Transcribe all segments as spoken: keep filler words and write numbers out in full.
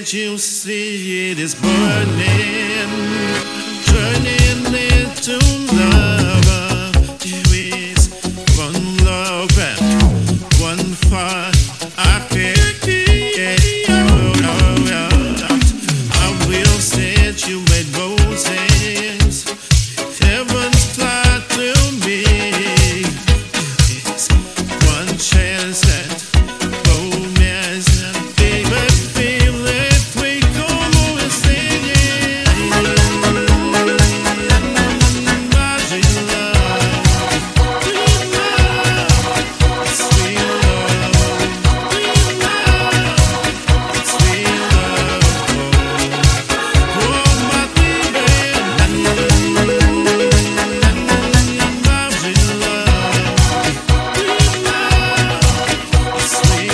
Can't you see it is burning, turning into love? There is one love and one fire. I can't get out. I will set you at roses. Heaven's fly to me. It's one chance at romance. Baby, feel it. We come on singing. Magic love, sweet love, sweet love. Oh, my baby, magic love, sweet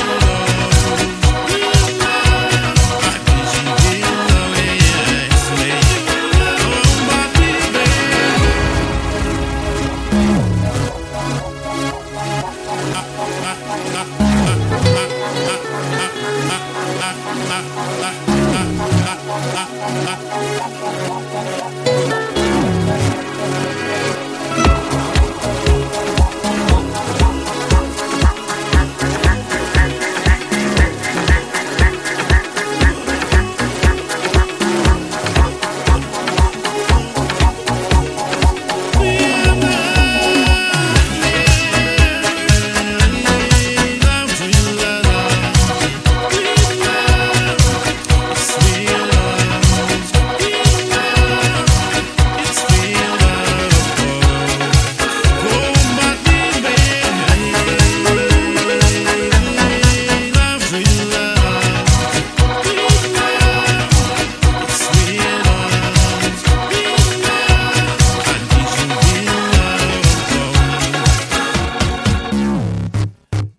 love.